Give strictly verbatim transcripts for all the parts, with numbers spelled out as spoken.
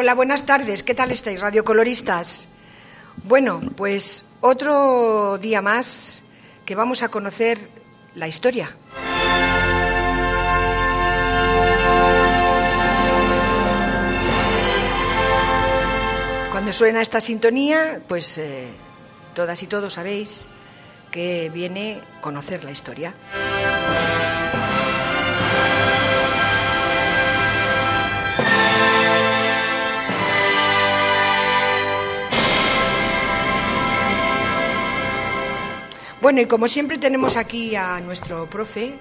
Hola, buenas tardes. ¿Qué tal estáis, radiocoloristas? Bueno, pues otro día más que vamos a conocer la historia. Cuando suena esta sintonía, pues eh, todas y todos sabéis que viene conocer la historia. Bueno, y como siempre tenemos aquí a nuestro profe,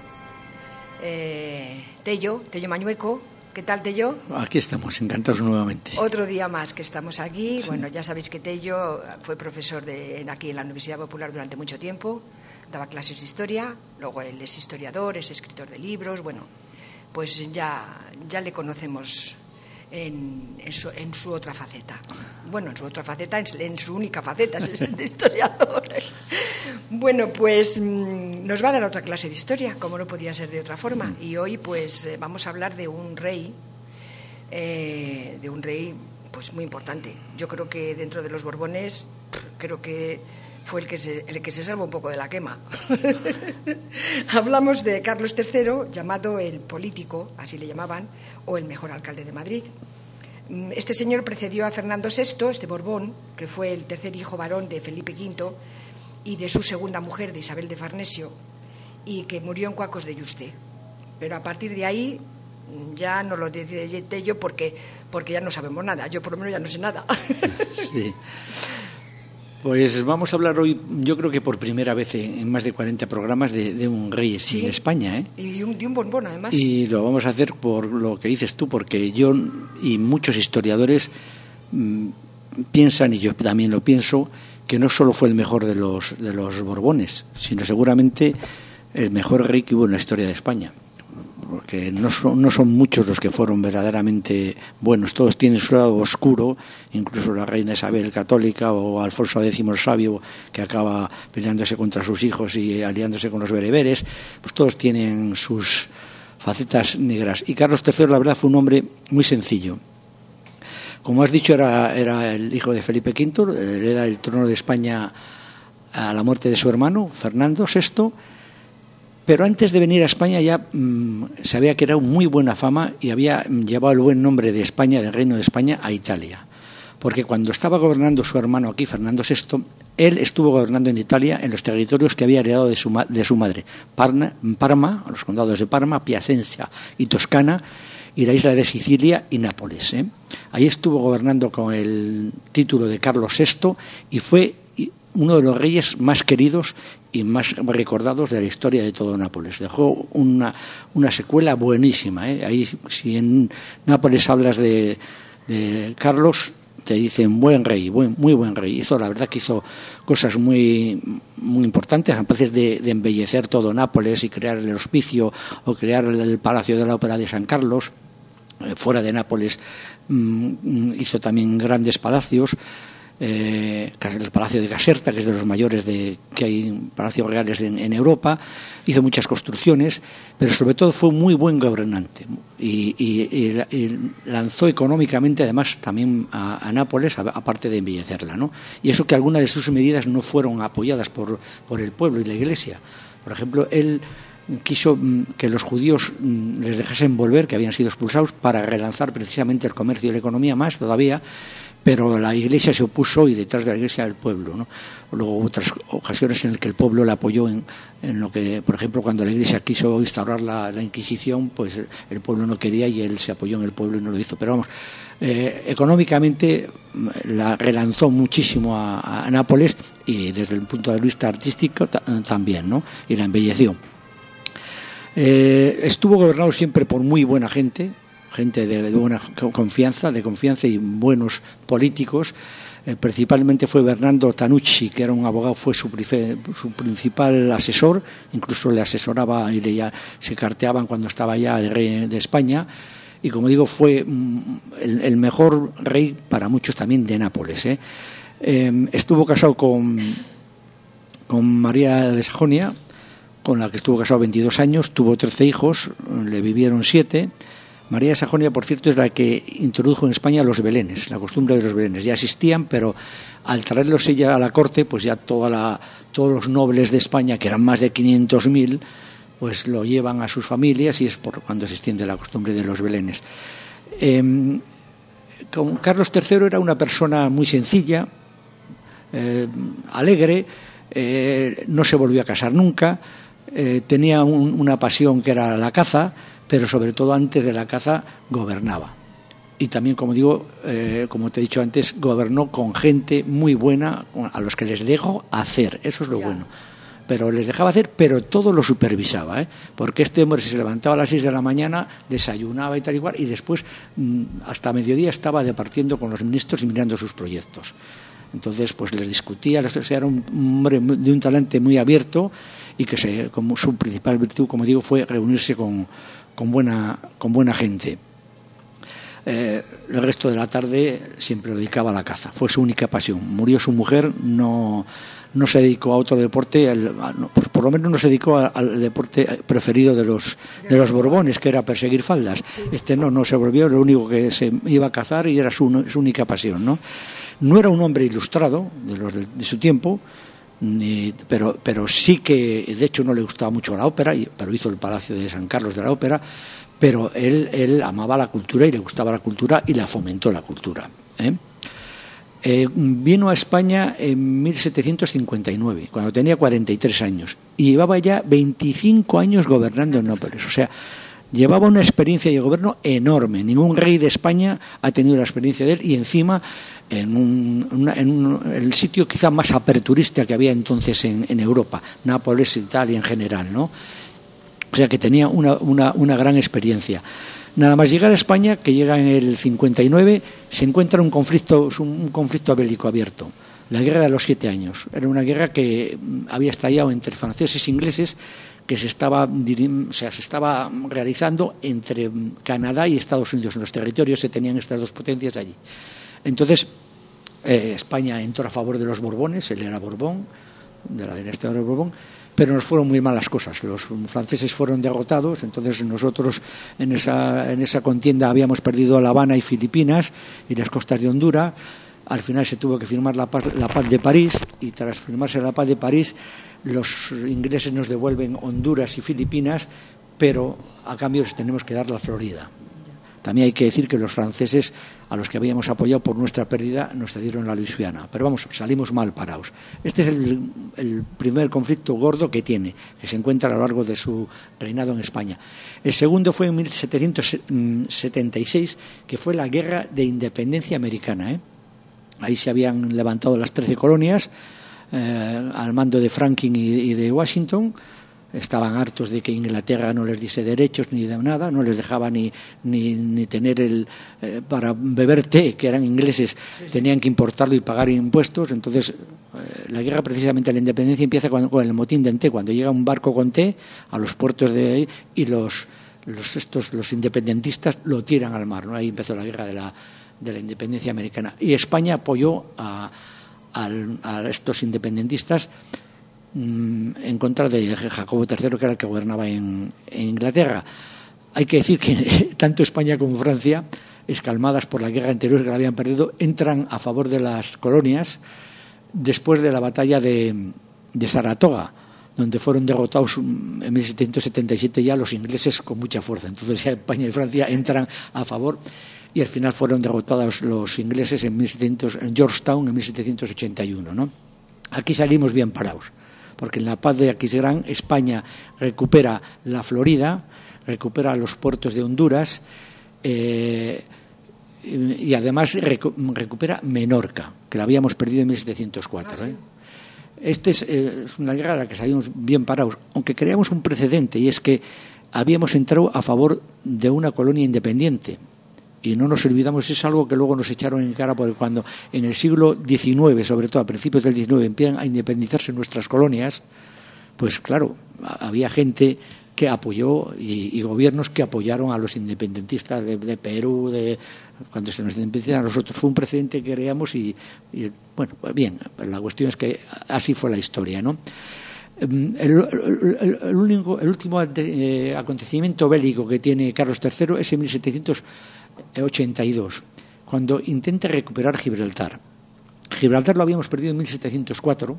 eh, Tello, Tello Mañueco. ¿Qué tal, Tello? Aquí estamos, encantados nuevamente. Otro día más que estamos aquí. Sí. Bueno, ya sabéis que Tello fue profesor de, aquí en la Universidad Popular durante mucho tiempo, daba clases de historia, luego él es historiador, es escritor de libros. Bueno, pues ya, ya le conocemos en, en, su, en su otra faceta. Bueno, en su otra faceta, en, en su única faceta, es el de historiador. Bueno, pues mmm, nos va a dar otra clase de historia, como no podía ser de otra forma. Y hoy, pues, eh, vamos a hablar de un rey, eh, de un rey, pues, muy importante. Yo creo que dentro de los Borbones, creo que fue el que se, el que se salvó un poco de la quema. Hablamos de Carlos tercero, llamado el político, así le llamaban, o el mejor alcalde de Madrid. Este señor precedió a Fernando sexto, este Borbón, que fue el tercer hijo varón de Felipe quinto y de su segunda mujer, de Isabel de Farnesio, y que murió en Cuacos de Yuste. Pero a partir de ahí ya no lo decía yo porque, porque ya no sabemos nada. Yo por lo menos ya no sé nada. Sí. Pues vamos a hablar hoy, yo creo que por primera vez en más de cuarenta programas, de, de un rey sí, en España, ¿eh? Y un, de un Borbón, además. Y lo vamos a hacer por lo que dices tú, porque yo y muchos historiadores mmm, piensan, y yo también lo pienso, que no solo fue el mejor de los, de los Borbones, sino seguramente el mejor rey que hubo en la historia de España. Porque no son, no son muchos los que fueron verdaderamente buenos, todos tienen su lado oscuro, incluso la reina Isabel católica o Alfonso décimo el sabio, que acaba peleándose contra sus hijos y aliándose con los bereberes, pues todos tienen sus facetas negras. Y Carlos tercero, la verdad, fue un hombre muy sencillo. Como has dicho, era, era el hijo de Felipe quinto, hereda el trono de España a la muerte de su hermano, Fernando sexto, pero antes de venir a España ya mmm, sabía que era muy buena fama y había llevado el buen nombre de España, del Reino de España, a Italia. Porque cuando estaba gobernando su hermano aquí, Fernando sexto, él estuvo gobernando en Italia en los territorios que había heredado de su, de su madre, Parma, Parma, los condados de Parma, Piacenza y Toscana, y la isla de Sicilia y Nápoles. ¿eh? Ahí estuvo gobernando con el título de Carlos sexto y fue uno de los reyes más queridos y más recordados de la historia de todo Nápoles. Dejó una, una secuela buenísima. ¿eh? Ahí, si en Nápoles hablas de, de Carlos, te dicen buen rey, buen, muy buen rey. Hizo, la verdad que hizo cosas muy, muy importantes, antes de, de embellecer todo Nápoles y crear el hospicio o crear el, el Palacio de la Ópera de San Carlos. Eh, fuera de Nápoles mmm, hizo también grandes palacios. Eh, el Palacio de Caserta, que es de los mayores de, que hay palacios reales en, en Europa, hizo muchas construcciones, pero sobre todo fue un muy buen gobernante y, y, y, y lanzó económicamente además también a, a Nápoles, a, aparte de embellecerla, ¿no? Y eso que algunas de sus medidas no fueron apoyadas por, por el pueblo y la Iglesia. Por ejemplo, él quiso que los judíos les dejasen volver, que habían sido expulsados, para relanzar precisamente el comercio y la economía más todavía, pero la Iglesia se opuso y detrás de la Iglesia el pueblo, ¿no? Luego hubo otras ocasiones en las que el pueblo le apoyó en, en lo que, por ejemplo, cuando la Iglesia quiso instaurar la, la Inquisición, pues el pueblo no quería y él se apoyó en el pueblo y no lo hizo. Pero vamos, eh, económicamente la relanzó muchísimo a, a Nápoles y desde el punto de vista artístico t- también, ¿no? Y la embelleció. Eh, estuvo gobernado siempre por muy buena gente, gente de buena confianza, de confianza y buenos políticos. Eh, principalmente fue Bernardo Tanucci, que era un abogado, fue su, su principal asesor, incluso le asesoraba y le ya, se carteaban cuando estaba ya el rey de España. Y como digo, fue mm, el, el mejor rey para muchos también de Nápoles. ¿eh? Eh, estuvo casado con, con María de Sajonia, con la que estuvo casado veintidós años, tuvo trece hijos, le vivieron siete. María de Sajonia, por cierto, es la que introdujo en España los belenes, la costumbre de los belenes. Ya existían, pero al traerlos ella a la corte, pues ya toda la, todos los nobles de España, que eran más de quinientos mil, pues lo llevan a sus familias y es por cuando se extiende la costumbre de los belenes. Eh, con Carlos tercero era una persona muy sencilla, eh, alegre, eh, no se volvió a casar nunca, eh, tenía un, una pasión que era la caza, pero sobre todo antes de la caza gobernaba. Y también, como digo, eh, como te he dicho antes, gobernó con gente muy buena, a los que les dejó hacer, eso es lo ya. bueno. Pero les dejaba hacer, pero todo lo supervisaba, ¿eh? Porque este hombre se levantaba a las seis de la mañana, desayunaba y tal y cual, y después hasta mediodía estaba departiendo con los ministros y mirando sus proyectos. Entonces, pues les discutía, o sea, era un hombre de un talante muy abierto y que se, como su principal virtud, como digo, fue reunirse con, con, buena, con buena gente. Eh, el resto de la tarde siempre lo dedicaba a la caza, fue su única pasión. Murió su mujer, no, no se dedicó a otro deporte, el, no, pues por lo menos no se dedicó a, al deporte preferido de los, de los Borbones, que era perseguir faldas. Este no, no se volvió, lo único que se iba a cazar y era su, su única pasión, ¿no? No era un hombre ilustrado de, los de, de su tiempo, ni, pero, pero sí que, de hecho, no le gustaba mucho la ópera, pero hizo el Palacio de San Carlos de la Ópera, pero él, él amaba la cultura y le gustaba la cultura y la fomentó la cultura. ¿eh? Eh, vino a España en mil setecientos cincuenta y nueve, cuando tenía cuarenta y tres años, y llevaba ya veinticinco años gobernando en Nápoles, o sea, llevaba una experiencia de gobierno enorme. Ningún rey de España ha tenido la experiencia de él, y encima en, un, una, en un, el sitio quizá más aperturista que había entonces en, en Europa, Nápoles, Italia en general, ¿no? O sea que tenía una, una, una gran experiencia. Nada más llegar a España, que llega en el cincuenta y nueve, se encuentra un conflicto, un conflicto bélico abierto, la guerra de los siete años. Era una guerra que había estallado entre franceses e ingleses, que se estaba, o sea, se estaba realizando entre Canadá y Estados Unidos. En los territorios se tenían estas dos potencias allí. Entonces, eh, España entró a favor de los Borbones, él era Borbón, de la dinastía de los Borbón, pero nos fueron muy mal las cosas. Los franceses fueron derrotados, entonces nosotros en esa, en esa contienda habíamos perdido La Habana y Filipinas y las costas de Honduras. Al final se tuvo que firmar la paz, la paz de París, y tras firmarse la paz de París, los ingleses nos devuelven Honduras y Filipinas, pero a cambio les tenemos que dar la Florida. También hay que decir que los franceses, a los que habíamos apoyado por nuestra pérdida, nos cedieron la Luisiana. Pero vamos, salimos mal parados. Este es el, el primer conflicto gordo que tiene, que se encuentra a lo largo de su reinado en España. El segundo fue en mil setecientos setenta y seis, que fue la Guerra de Independencia Americana, ¿eh? Ahí se habían levantado las trece colonias, eh, al mando de Franklin y, y de Washington. Estaban hartos de que Inglaterra no les diese derechos ni de nada, no les dejaba ni ni, ni tener el eh, para beber té, que eran ingleses, sí, sí. Tenían que importarlo y pagar impuestos. Entonces, eh, la guerra precisamente, la independencia empieza cuando, con el motín de té, cuando llega un barco con té a los puertos de ahí y los los estos los independentistas lo tiran al mar, ¿no? Ahí empezó la guerra de la de la independencia americana, y España apoyó a, a, a estos independentistas en contra de Jacobo tercero, que era el que gobernaba en, en Inglaterra. Hay que decir que tanto España como Francia, escalmadas por la guerra anterior que la habían perdido, entran a favor de las colonias después de la batalla de, de Saratoga, donde fueron derrotados en mil setecientos setenta y siete ya los ingleses con mucha fuerza. Entonces ya España y Francia entran a favor, y al final fueron derrotados los ingleses en, mil setecientos, en Georgetown en mil setecientos ochenta y uno, ¿no? Aquí salimos bien parados, porque en la paz de Aquisgrán España recupera la Florida, recupera los puertos de Honduras, eh, y, y además recu- recupera Menorca, que la habíamos perdido en mil setecientos cuatro. ¿eh? Esta es, eh, es una guerra a la que salimos bien parados, aunque creamos un precedente, y es que habíamos entrado a favor de una colonia independiente. Y no nos olvidamos, es algo que luego nos echaron en cara, porque cuando en el siglo diecinueve, sobre todo a principios del diecinueve, empiezan a independizarse nuestras colonias, pues claro, había gente que apoyó y, y gobiernos que apoyaron a los independentistas de, de Perú, de cuando se nos independizaron a nosotros. Fue un precedente que creamos y, y bueno, pues bien, la cuestión es que así fue la historia, ¿no? El, el, el, único, el último eh, acontecimiento bélico que tiene Carlos tercero es en mil setecientos ochenta y dos, cuando intenta recuperar Gibraltar. Gibraltar lo habíamos perdido en mil setecientos cuatro,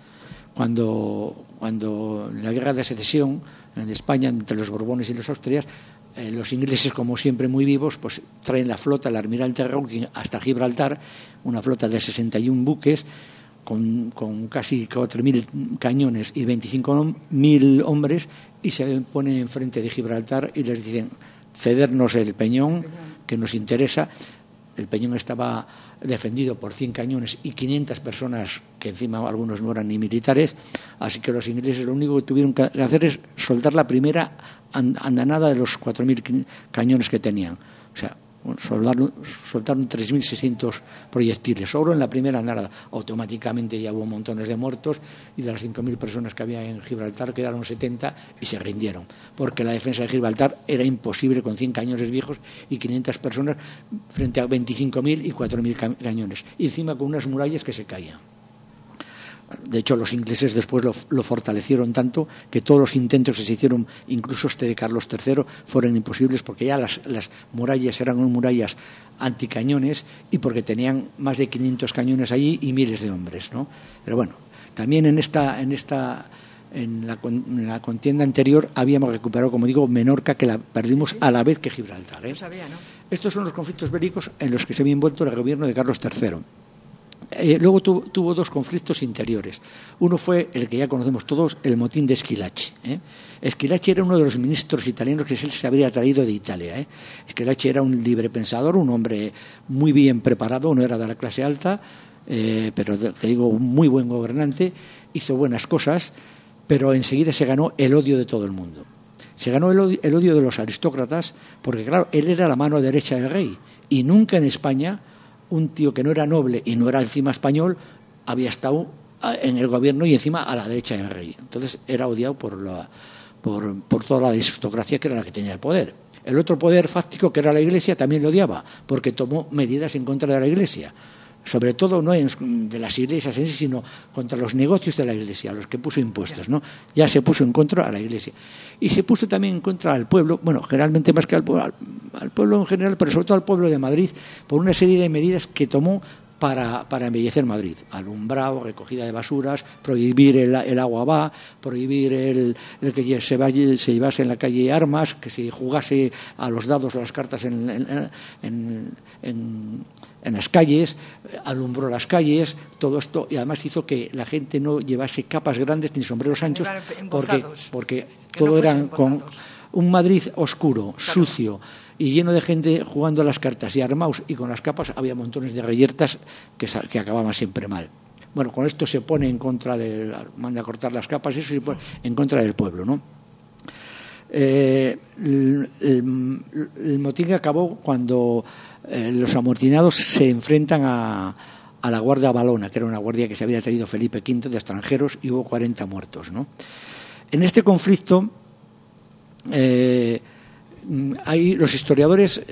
cuando, cuando en la guerra de secesión en España entre los Borbones y los Austrias, eh, los ingleses, como siempre muy vivos, pues traen la flota, el almirante Rawlins, hasta Gibraltar, una flota de sesenta y un buques, Con, con casi cuatro mil cañones y veinticinco mil hombres, y se ponen enfrente de Gibraltar y les dicen: cedernos el peñón, que nos interesa. El peñón estaba defendido por cien cañones y quinientas personas, que encima algunos no eran ni militares, así que los ingleses lo único que tuvieron que hacer es soltar la primera andanada de los cuatro mil cañones que tenían. O sea, soldaron, soltaron tres mil seiscientos proyectiles solo en la primera andanada. Automáticamente ya hubo montones de muertos, y de las cinco mil personas que había en Gibraltar quedaron setenta y se rindieron, porque la defensa de Gibraltar era imposible con cien cañones viejos y quinientas personas frente a veinticinco mil y cuatro mil cañones, y encima con unas murallas que se caían. De hecho, los ingleses después lo, lo fortalecieron tanto que todos los intentos que se hicieron, incluso este de Carlos tercero, fueron imposibles, porque ya las, las murallas eran murallas anticañones y porque tenían más de quinientos cañones allí y miles de hombres, ¿no? Pero bueno, también en esta, en esta en la, en la contienda anterior habíamos recuperado, como digo, Menorca, que la perdimos a la vez que Gibraltar, ¿eh? No sabía, ¿no? Estos son los conflictos bélicos en los que se había envuelto el gobierno de Carlos tercero. Eh, luego tuvo, tuvo dos conflictos interiores. Uno fue el que ya conocemos todos, el motín de Schillaci, ¿eh? Schillaci era uno de los ministros italianos que se habría traído de Italia, ¿eh? Schillaci era un librepensador, un hombre muy bien preparado, no era de la clase alta, eh, pero te digo, un muy buen gobernante, hizo buenas cosas, pero enseguida se ganó el odio de todo el mundo. Se ganó el odio, el odio de los aristócratas, porque claro, él era la mano derecha del rey, y nunca en España un tío que no era noble y no era encima español había estado en el gobierno y encima a la derecha del rey. Entonces era odiado por, la, por, por toda la aristocracia, que era la que tenía el poder. El otro poder fáctico, que era la Iglesia, también lo odiaba, porque tomó medidas en contra de la Iglesia. Sobre todo no en, de las iglesias en sí, sino contra los negocios de la Iglesia, a los que puso impuestos, ¿no? Ya se puso en contra a la Iglesia. Y se puso también en contra al pueblo, bueno, generalmente más que al pueblo, al, al pueblo en general, pero sobre todo al pueblo de Madrid, por una serie de medidas que tomó para, para embellecer Madrid. Alumbrado, recogida de basuras, prohibir el, el agua va, prohibir el, el que se, vaya, se llevase en la calle armas, que se jugase a los dados, a las cartas en, en, en, en, en las calles, alumbró las calles, todo esto, y además hizo que la gente no llevase capas grandes ni sombreros anchos, porque, porque todo no eran con un Madrid oscuro, claro, sucio y lleno de gente jugando a las cartas y armados y con las capas. Había montones de reyertas que, que acababan siempre mal. Bueno, con esto se pone en contra de, manda a cortar las capas y eso se pone en contra del pueblo, ¿no? Eh, el, el, el motín acabó cuando eh, los amotinados se enfrentan a, a la Guardia Valona, que era una guardia que se había traído Felipe quinto de extranjeros, y hubo cuarenta muertos, ¿no? En este conflicto eh, hay los historiadores,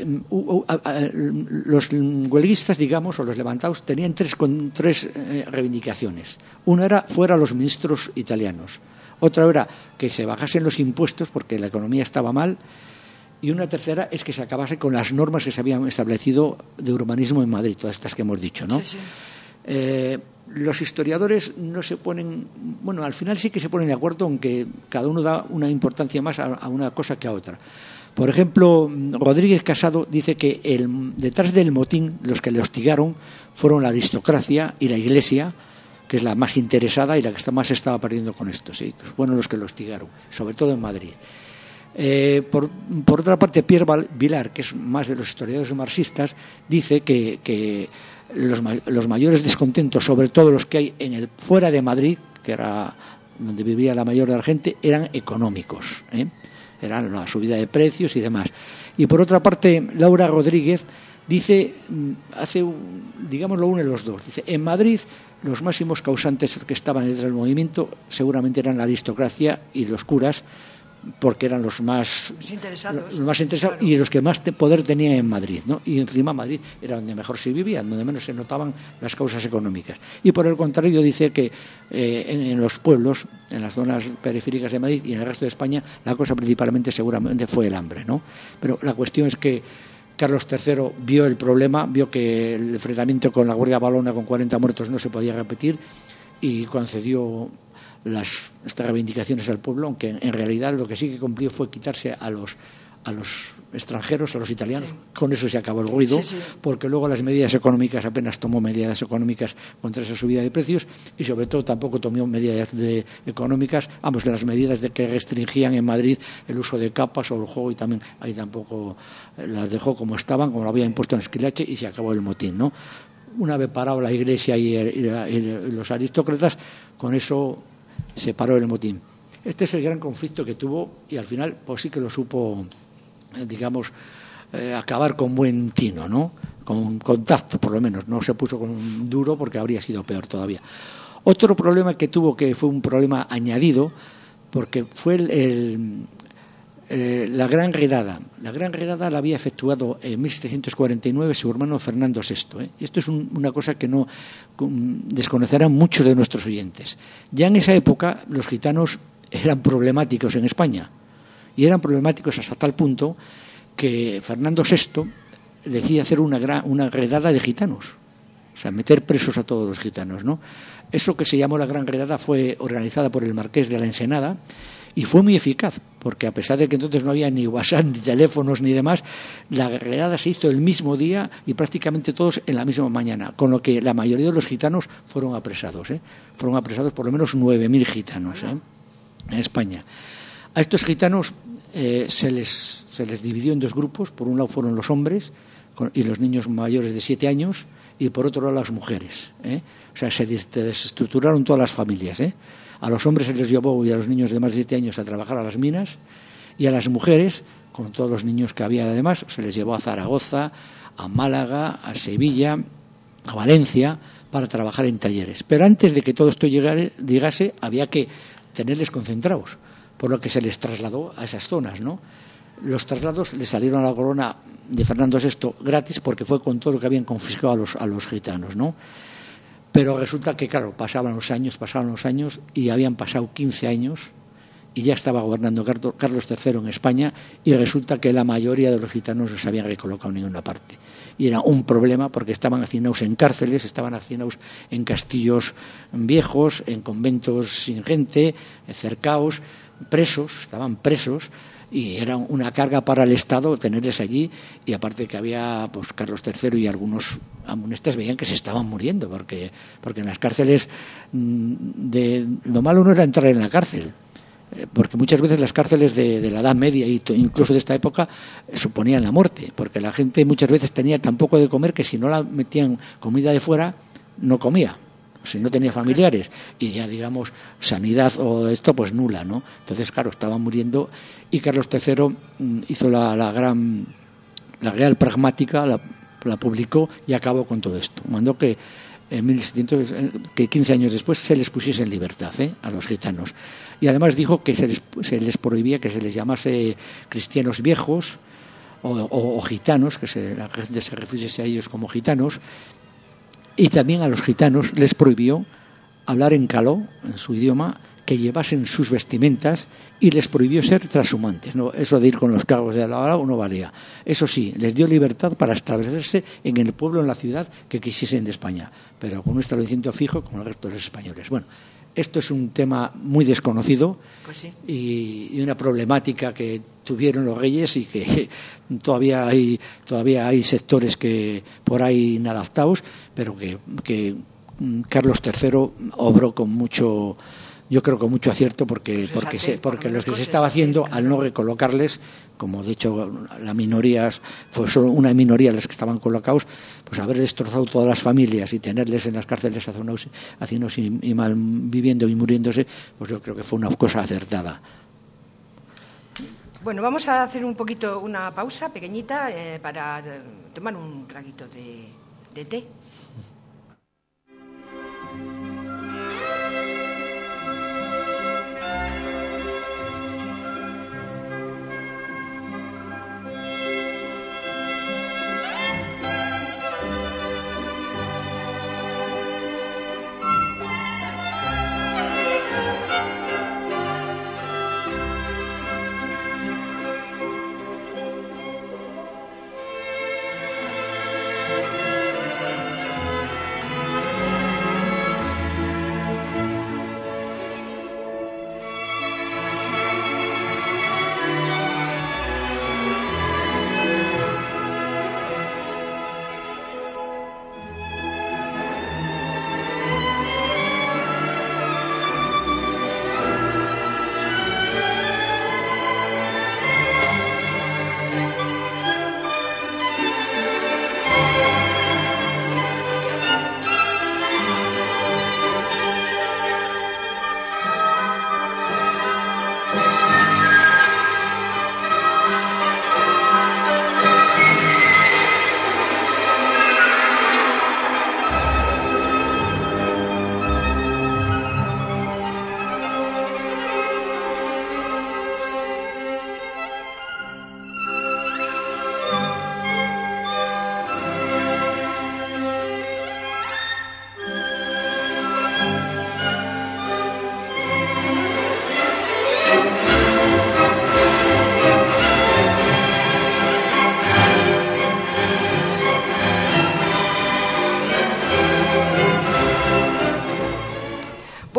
los huelguistas, digamos, o los levantados, tenían tres, con tres eh, reivindicaciones. Una era fuera los ministros italianos, otra era que se bajasen los impuestos porque la economía estaba mal, y una tercera es que se acabase con las normas que se habían establecido de urbanismo en Madrid, todas estas que hemos dicho, ¿no? Sí, sí. Eh, los historiadores no se ponen, bueno, al final sí que se ponen de acuerdo, aunque cada uno da una importancia más a, a una cosa que a otra. Por ejemplo, Rodríguez Casado dice que el, detrás del motín los que le hostigaron fueron la aristocracia y la Iglesia, que es la más interesada y la que más estaba perdiendo con esto, sí, fueron los que lo hostigaron, sobre todo en Madrid. Eh, por, por otra parte, Pierre Vilar, que es más de los historiadores marxistas, dice que, que los, los mayores descontentos, sobre todo los que hay en el fuera de Madrid, que era donde vivía la mayor de la gente, eran económicos, ¿eh? Eran la subida de precios y demás. Y por otra parte, Laura Rodríguez dice, hace, digamos, lo une los dos. Dice, en Madrid los máximos causantes que estaban detrás del movimiento seguramente eran la aristocracia y los curas, porque eran los más los interesados, los más interesados claro. Y los que más poder tenían en Madrid, ¿no? Y encima Madrid era donde mejor se vivía, donde menos se notaban las causas económicas. Y por el contrario dice que eh, en, en los pueblos, en las zonas periféricas de Madrid y en el resto de España, la cosa principalmente seguramente fue el hambre, ¿no? Pero la cuestión es que Carlos tercero vio el problema, vio que el enfrentamiento con la Guardia Valona con cuarenta muertos no se podía repetir y concedió las estas reivindicaciones al pueblo, aunque en realidad lo que sí que cumplió fue quitarse a los a los extranjeros, a los italianos. Sí. Con eso se acabó el ruido, sí, sí. Porque luego las medidas económicas, apenas tomó medidas económicas contra esa subida de precios y sobre todo tampoco tomó medidas de, económicas, vamos, las medidas de que restringían en Madrid el uso de capas o el juego, y también ahí tampoco las dejó como estaban, como lo había impuesto en Esquilache, y se acabó el motín, ¿no? Una vez parado la Iglesia y, el, y, la, y los aristócratas, con eso se paró el motín. Este es el gran conflicto que tuvo y al final pues sí que lo supo, digamos, eh, acabar con buen tino, ¿no? Con contacto, por lo menos. No se puso con duro porque habría sido peor todavía. Otro problema que tuvo, que fue un problema añadido, porque fue el, el, eh, la Gran Redada. La Gran Redada la había efectuado en mil setecientos cuarenta y nueve su hermano Fernando sexto. ¿eh? Y esto es un, una cosa que no um, desconocerán muchos de nuestros oyentes. Ya en esa época los gitanos eran problemáticos en España. Y eran problemáticos hasta tal punto que Fernando sexto decide hacer una, gran, una redada de gitanos. O sea, meter presos a todos los gitanos, ¿no? Eso que se llamó la Gran Redada fue organizada por el Marqués de la Ensenada y fue muy eficaz, porque a pesar de que entonces no había ni WhatsApp, ni teléfonos, ni demás, la redada se hizo el mismo día y prácticamente todos en la misma mañana, con lo que la mayoría de los gitanos fueron apresados, ¿eh? Fueron apresados por lo menos nueve mil gitanos, ¿eh? En España. A estos gitanos eh, se les se les dividió en dos grupos. Por un lado fueron los hombres con, y los niños mayores de siete años, y por otro lado las mujeres, ¿eh? O sea, se desestructuraron todas las familias, ¿eh? A los hombres se les llevó, y a los niños de más de siete años, a trabajar a las minas, y a las mujeres, con todos los niños que había además, se les llevó a Zaragoza, a Málaga, a Sevilla, a Valencia, para trabajar en talleres. Pero antes de que todo esto llegase, llegase, había que tenerles concentrados, por lo que se les trasladó a esas zonas, ¿no? Los traslados le salieron a la corona de Fernando sexto gratis, porque fue con todo lo que habían confiscado a los, a los gitanos, ¿no? Pero resulta que, claro, pasaban los años, pasaban los años, y habían pasado quince años, y ya estaba gobernando Carlos tercero en España, y resulta que la mayoría de los gitanos no se habían recolocado en ninguna parte. Y era un problema porque estaban hacinados en cárceles, estaban hacinados en castillos viejos, en conventos sin gente, cercaos, presos, estaban presos, y era una carga para el Estado tenerles allí. Y aparte que había, pues Carlos tercero y algunos amunistas veían que se estaban muriendo, porque porque en las cárceles de lo malo no era entrar en la cárcel, porque muchas veces las cárceles de, de la Edad Media y incluso de esta época suponían la muerte, porque la gente muchas veces tenía tan poco de comer que si no la metían comida de fuera no comía, si no tenía familiares, y ya digamos sanidad o esto pues nula, ¿no? Entonces claro, estaban muriendo, y Carlos tercero hizo la, la gran la Real Pragmática, la, la publicó y acabó con todo esto. Mandó que en mil setecientos, que quince años después se les pusiese en libertad, ¿eh? A los gitanos, y además dijo que se les, se les prohibía que se les llamase cristianos viejos o, o, o gitanos, que se, la gente se refiriese a ellos como gitanos. Y también a los gitanos les prohibió hablar en caló, en su idioma, que llevasen sus vestimentas, y les prohibió ser trashumantes, ¿no? Eso de ir con los cargos de la hora no valía. Eso sí, les dio libertad para establecerse en el pueblo, en la ciudad que quisiesen de España, pero con un establecimiento fijo como el resto de los españoles. Bueno, esto es un tema muy desconocido, pues sí. y, y una problemática que tuvieron los reyes, y que todavía hay todavía hay sectores que por ahí inadaptados, pero que, que Carlos tercero obró con mucho, yo creo con mucho acierto, porque pues porque se, porque por lo que se estaba haciendo al no recolocarles, como de hecho la minoría fue solo una minoría los que estaban colocados, pues haber destrozado todas las familias y tenerles en las cárceles haciéndose y, y mal viviendo y muriéndose, pues yo creo que fue una cosa acertada. Bueno, vamos a hacer un poquito una pausa pequeñita eh, para tomar un traguito de, de té.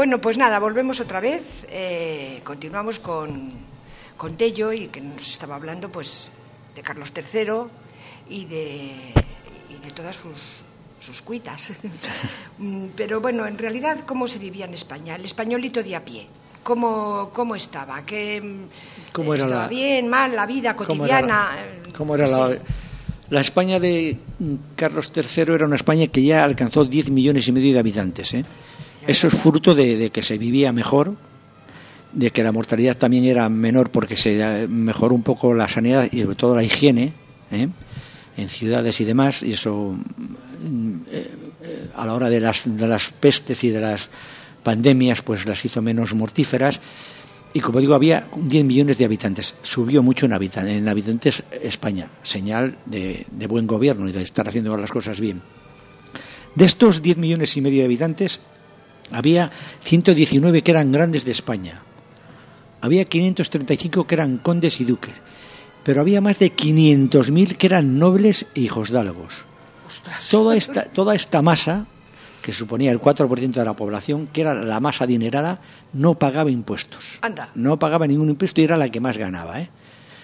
Bueno, pues nada, volvemos otra vez. Eh, continuamos con, con Tello, y que nos estaba hablando pues de Carlos tercero y de, y de todas sus, sus cuitas. Pero bueno, en realidad, ¿cómo se vivía en España? El españolito de a pie. ¿Cómo, cómo estaba? ¿Qué, ¿Cómo era estaba la, bien, mal, la vida cotidiana? ¿Cómo era, la, cómo era la, la España de Carlos tercero? Era una España que ya alcanzó diez millones y medio de habitantes, ¿eh? Eso es fruto de, de que se vivía mejor, de que la mortalidad también era menor porque se mejoró un poco la sanidad y sobre todo la higiene, ¿eh? En ciudades y demás, y eso eh, eh, a la hora de las, de las pestes y de las pandemias pues las hizo menos mortíferas. Y como digo, había diez millones de habitantes, subió mucho en habitantes, en habitantes España, señal de, de buen gobierno y de estar haciendo las cosas bien. De estos diez millones y medio de habitantes, había ciento diecinueve que eran grandes de España, había quinientos treinta y cinco que eran condes y duques, pero había más de quinientos mil que eran nobles e hijosdálgos. Toda esta, toda esta masa, que suponía el cuatro por ciento de la población, que era la más adinerada, no pagaba impuestos. Anda. No pagaba ningún impuesto y era la que más ganaba, ¿eh?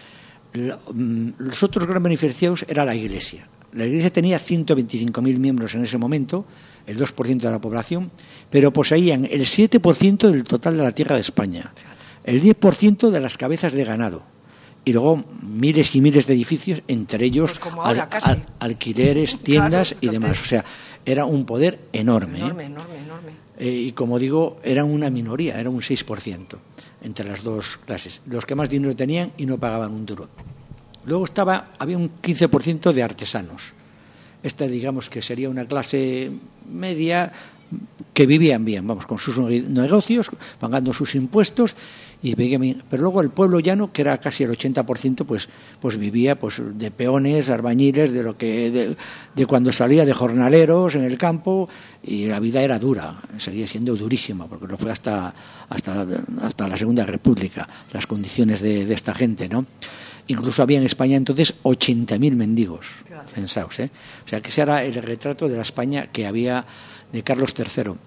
Los otros gran beneficiados era la Iglesia. La Iglesia tenía ciento veinticinco mil miembros en ese momento, el dos por ciento de la población, pero poseían el siete por ciento del total de la tierra de España, el diez por ciento de las cabezas de ganado, y luego miles y miles de edificios, entre ellos pues ahora, al, al, alquileres, tiendas claro, y demás. O sea, era un poder enorme. Enorme, ¿eh? enorme, enorme. Eh, y como digo, era una minoría, era un seis por ciento entre las dos clases. Los que más dinero tenían y no pagaban un duro. Luego estaba, había un quince por ciento de artesanos. Esta, digamos, que sería una clase media que vivían bien, vamos, con sus negocios, pagando sus impuestos, y vivían. Pero luego el pueblo llano, que era casi el ochenta por ciento, pues, pues vivía pues de peones, albañiles, de lo que de, de cuando salía de jornaleros en el campo, y la vida era dura, seguía siendo durísima, porque lo fue hasta hasta hasta la Segunda República, las condiciones de, de esta gente, ¿no? Incluso había en España entonces ochenta mil mendigos censados, ¿eh? O sea que ese era el retrato de la España que había de Carlos tercero.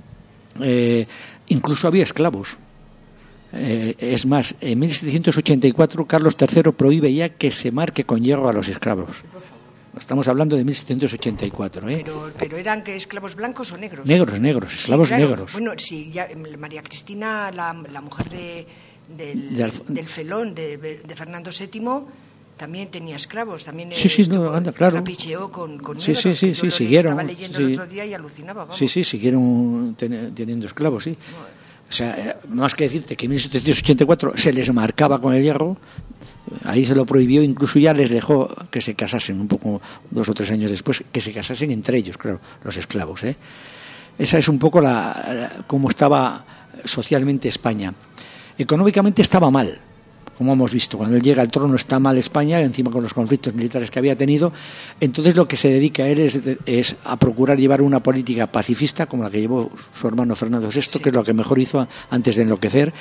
Eh, incluso había esclavos. Eh, es más, en mil setecientos ochenta y cuatro Carlos tercero prohíbe ya que se marque con hierro a los esclavos. Estamos hablando de mil setecientos ochenta y cuatro, ¿eh? Pero, pero eran que esclavos blancos o negros. Negros, negros, esclavos sí, claro. negros. Bueno, sí, ya, María Cristina, la, la mujer de Del, de Alf... del felón de, de Fernando séptimo, también tenía esclavos, también sí, sí, no, anda, claro. trapicheó con, con sí, negros, sí, sí, sí, siguieron, estaba leyendo sí. el otro día y alucinaba, vamos. Sí, sí, siguieron ten, teniendo esclavos, sí. No, o sea, más que decirte que en mil setecientos ochenta y cuatro se les marcaba con el hierro, ahí se lo prohibió, incluso ya les dejó que se casasen un poco, dos o tres años después, que se casasen entre ellos, claro, los esclavos, ¿eh? Esa es un poco la, la cómo estaba socialmente España. Económicamente estaba mal, como hemos visto. Cuando él llega al trono está mal España, encima con los conflictos militares que había tenido. Entonces lo que se dedica a él es, es a procurar llevar una política pacifista, como la que llevó su hermano Fernando sexto, sí. Que es lo que mejor hizo antes de enloquecer.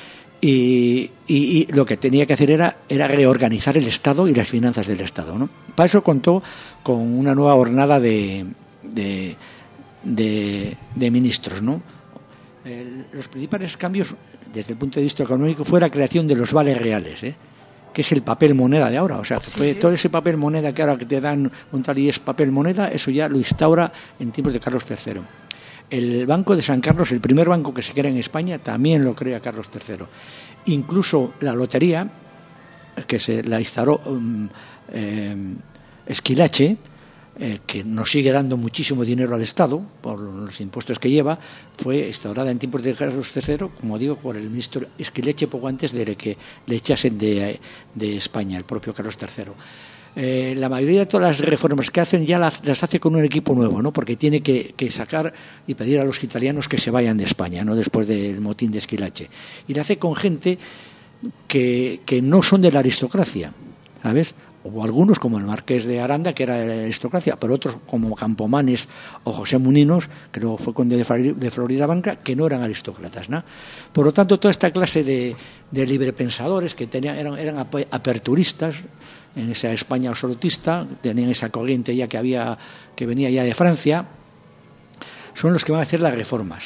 Y, y, y lo que tenía que hacer era, era reorganizar el Estado y las finanzas del Estado, ¿no? Para eso contó con una nueva hornada de, de, de, de ministros, ¿no? El, los principales cambios desde el punto de vista económico fue la creación de los vales reales, ¿eh? Que es el papel moneda de ahora, o sea, que fue sí. Todo ese papel moneda que ahora que te dan un tal y es papel moneda, eso ya lo instaura en tiempos de Carlos tercero. El Banco de San Carlos, el primer banco que se crea en España, también lo crea Carlos tercero. Incluso la lotería, que se la instauró um, eh, Esquilache, Eh, que nos sigue dando muchísimo dinero al Estado por los impuestos que lleva, fue instaurada en tiempos de Carlos tercero, como digo, por el ministro Esquilache poco antes de que le echasen de, de España, el propio Carlos tercero. Eh, la mayoría de todas las reformas que hacen ya las, las hace con un equipo nuevo, ¿no? Porque tiene que, que sacar y pedir a los italianos que se vayan de España, ¿no? Después del motín de Esquilache. Y lo hace con gente que, que no son de la aristocracia, ¿sabes? O algunos como el marqués de Aranda, que era de la aristocracia, pero otros como Campomanes o José Muninos, que luego fue conde de Floridablanca, que no eran aristócratas, ¿no? Por lo tanto, toda esta clase de, de librepensadores que tenían, eran, eran aperturistas en esa España absolutista, tenían esa corriente ya que había, que venía ya de Francia, son los que van a hacer las reformas.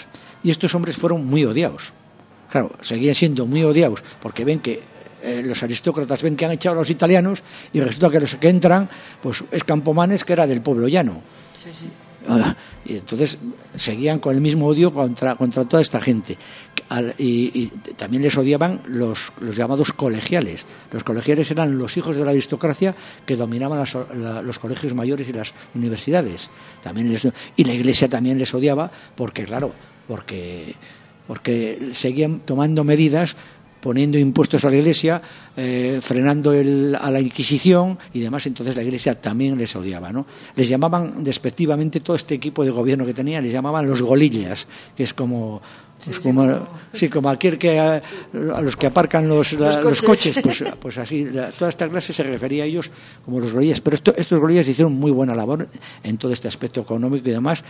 Y estos hombres fueron muy odiados. Claro, seguían siendo muy odiados porque ven que eh, los aristócratas ven que han echado a los italianos y resulta que los que entran pues es Campomanes, que era del pueblo llano. Sí, sí. Uh, y entonces seguían con el mismo odio contra, contra toda esta gente. Al, y, y también les odiaban los, los llamados colegiales. Los colegiales eran los hijos de la aristocracia que dominaban las, la, los colegios mayores y las universidades. También les, y la Iglesia también les odiaba porque, claro, porque, porque seguían tomando medidas, poniendo impuestos a la Iglesia, eh, frenando el, a la Inquisición y demás. Entonces la Iglesia también les odiaba, ¿no? Les llamaban despectivamente, todo este equipo de gobierno que tenía, les llamaban los golillas, que es como... Pues sí, como, sí, como... sí, como aquel que a, a los que aparcan los, la, los coches, los coches pues, pues así, la, toda esta clase se refería a ellos como los golillas. Pero esto, estos golillas hicieron muy buena labor en todo este aspecto económico y demás.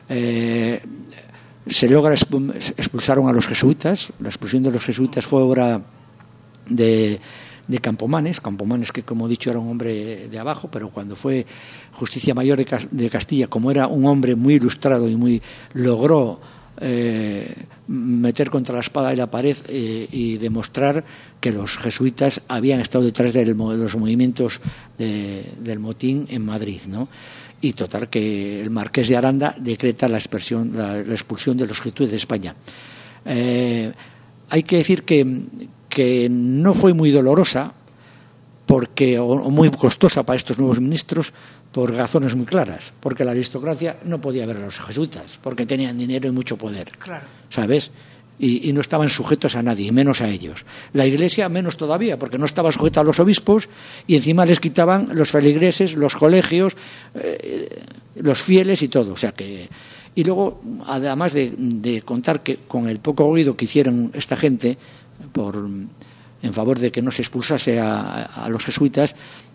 Eh, se logra expulsaron a los jesuitas. La expulsión de los jesuitas fue obra de, de Campomanes Campomanes que, como he dicho, era un hombre de abajo, pero cuando fue Justicia Mayor de, de Castilla, como era un hombre muy ilustrado y muy logró eh, meter contra la espada y la pared eh, y demostrar que los jesuitas habían estado detrás de los movimientos de, del motín en Madrid, ¿no? Y total que el marqués de Aranda decreta la, expresión, la, la expulsión de los jesuitas de España. Eh, hay que decir que, que no fue muy dolorosa porque, o muy costosa para estos nuevos ministros por razones muy claras, porque la aristocracia no podía ver a los jesuitas porque tenían dinero y mucho poder, claro. ¿Sabes? Y, y no estaban sujetos a nadie, y menos a ellos. La Iglesia menos todavía, porque no estaba sujeta a los obispos y encima les quitaban los feligreses, los colegios, eh, los fieles y todo. O sea que, y luego, además de, de contar que con el poco oído que hicieron esta gente por, en favor de que no se expulsase a, a los jesuitas,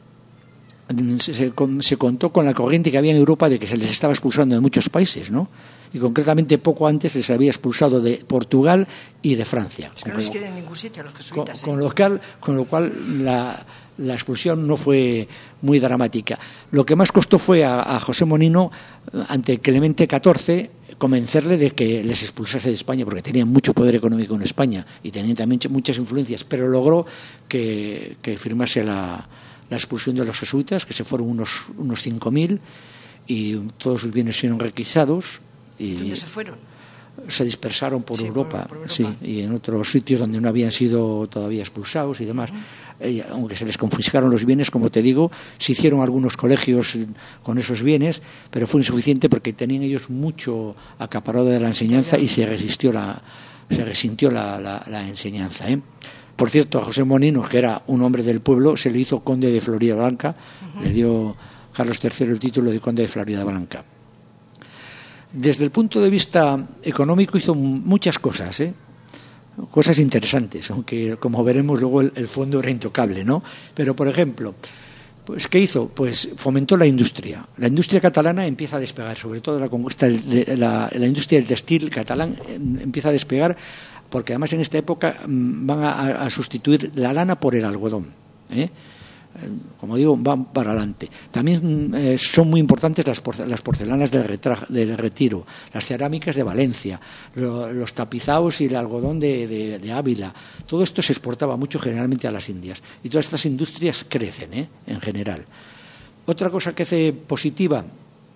se, se, se contó con la corriente que había en Europa de que se les estaba expulsando de muchos países, ¿no? Y concretamente poco antes les había expulsado de Portugal y de Francia. Es que no les quieren en ningún sitio a los jesuitas. Con, ¿eh? con, lo cual, con lo cual la, la expulsión no fue muy dramática. Lo que más costó fue a, a José Monino, ante Clemente catorce, convencerle de que les expulsase de España, porque tenían mucho poder económico en España y tenían también muchas influencias, pero logró que, que firmase la, la expulsión de los jesuitas, que se fueron unos, unos cinco mil, y todos sus bienes fueron requisados. ¿Y dónde se fueron? Se dispersaron por, sí, Europa, por, por Europa, sí, y en otros sitios donde no habían sido todavía expulsados y demás. Uh-huh. Eh, aunque se les confiscaron los bienes, como te digo, se hicieron algunos colegios con esos bienes, pero fue insuficiente porque tenían ellos mucho acaparado de la enseñanza y se resistió la, se resintió la, la, la enseñanza, ¿eh? Por cierto, a José Monino, que era un hombre del pueblo, se le hizo conde de Floridablanca, uh-huh. Le dio Carlos tercero el título de conde de Floridablanca. Desde el punto de vista económico hizo muchas cosas, ¿eh? Cosas interesantes, aunque como veremos luego el, el fondo era intocable, ¿no? Pero, por ejemplo, pues ¿qué hizo? Pues fomentó la industria. La industria catalana empieza a despegar, sobre todo la conquista, la, la industria del textil catalán empieza a despegar, porque además en esta época van a, a sustituir la lana por el algodón, ¿eh? Como digo, van para adelante. También eh, son muy importantes las, porce- las porcelanas del, retra- del Retiro, las cerámicas de Valencia, lo, los tapizados y el algodón de, de, de Ávila. Todo esto se exportaba mucho generalmente a las Indias. Y todas estas industrias crecen, ¿eh? En general. Otra cosa que hace positiva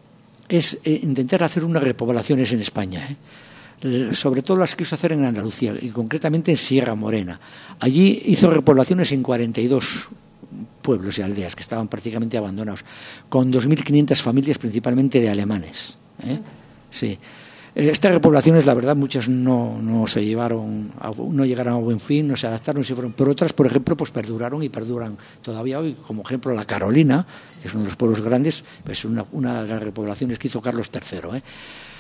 es eh, intentar hacer unas repoblaciones en España, ¿eh? Sobre todo las quiso hacer en Andalucía y concretamente en Sierra Morena. Allí hizo repoblaciones en cuarenta y dos pueblos y aldeas que estaban prácticamente abandonados, con dos mil quinientas familias principalmente de alemanes, ¿eh? Sí. Estas repoblaciones, la verdad, muchas no, no se llevaron, a, no llegaron a buen fin, no se adaptaron, se fueron, pero otras, por ejemplo, pues perduraron y perduran todavía hoy, como ejemplo la Carolina, que es uno de los pueblos grandes, pues una, una de las repoblaciones que hizo Carlos tercero, ¿eh?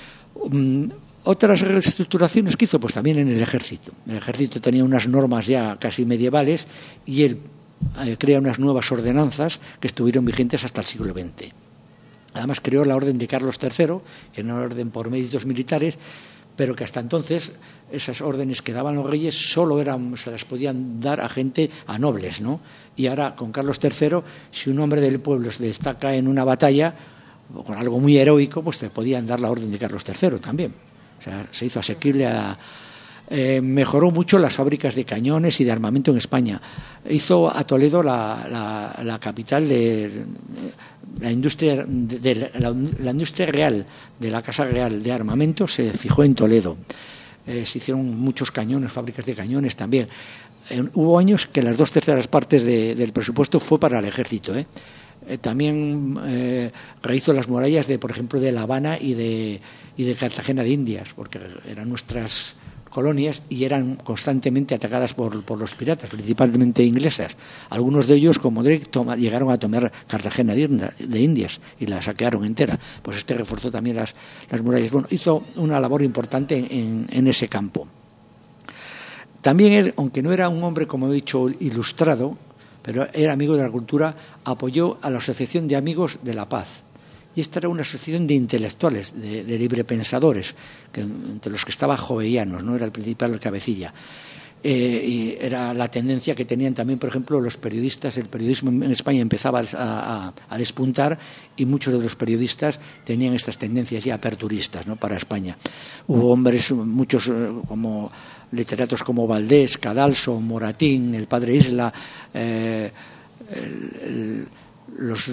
Um, Otras reestructuraciones que hizo, pues también en el ejército. El ejército tenía unas normas ya casi medievales y él eh, crea unas nuevas ordenanzas que estuvieron vigentes hasta el siglo veinte. Además creó la orden de Carlos tercero, que era una orden por méritos militares, pero que hasta entonces esas órdenes que daban los reyes solo eran, se las podían dar a gente, a nobles, ¿no? Y ahora con Carlos tercero, si un hombre del pueblo se destaca en una batalla, con algo muy heroico, pues te podían dar la orden de Carlos tercero también. O sea, se hizo asequible a... Eh, mejoró mucho las fábricas de cañones y de armamento en España. Hizo a Toledo la, la, la capital de, de la industria de, de la, la industria real de la Casa Real de Armamento se fijó en Toledo. Eh, se hicieron muchos cañones, fábricas de cañones también. Eh, hubo años que las dos terceras partes de, del presupuesto fue para el ejército. ¿eh? Eh, también eh, rehizo las murallas de, por ejemplo, de La Habana y de, y de Cartagena de Indias, porque eran nuestras colonias y eran constantemente atacadas por, por los piratas, principalmente inglesas. Algunos de ellos, como Drake, toma, llegaron a tomar Cartagena de Indias y la saquearon entera. Pues este reforzó también las, las murallas. Bueno, hizo una labor importante en, en ese campo. También él, aunque no era un hombre, como he dicho, ilustrado, pero era amigo de la cultura, apoyó a la Asociación de Amigos de la Paz. Y esta era una asociación de intelectuales, de, de librepensadores, que, entre los que estaba Jovellanos, no era el principal cabecilla. Eh, y era la tendencia que tenían también, por ejemplo, los periodistas. El periodismo en España empezaba a, a, a despuntar y muchos de los periodistas tenían estas tendencias ya aperturistas, ¿no?, para España. Hubo hombres, muchos como literatos como Valdés, Cadalso, Moratín, el padre Isla, eh, el, el, los...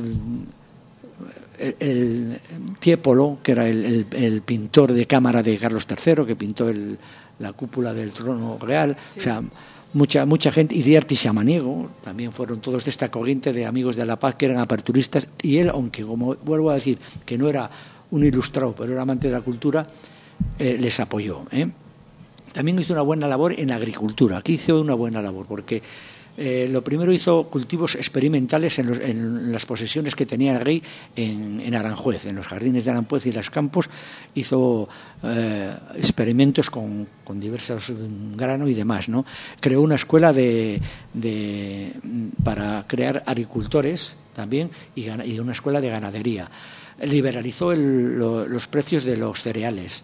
El, el Tiepolo, que era el, el, el pintor de cámara de Carlos tercero, que pintó el, la cúpula del trono real, sí. O sea, mucha mucha gente, Iriarte y Samaniego, también fueron todos de esta corriente de Amigos de la Paz que eran aperturistas, y él, aunque como vuelvo a decir que no era un ilustrado, pero era amante de la cultura, eh, les apoyó. ¿eh? También hizo una buena labor en la agricultura. Aquí hizo una buena labor porque Eh, lo primero hizo cultivos experimentales en, los, en las posesiones que tenía el rey en, en Aranjuez, en los jardines de Aranjuez y los campos. Hizo eh, experimentos con, con diversos granos y demás, ¿no? Creó una escuela de, de, para crear agricultores también y, y una escuela de ganadería. Liberalizó el, lo, los precios de los cereales.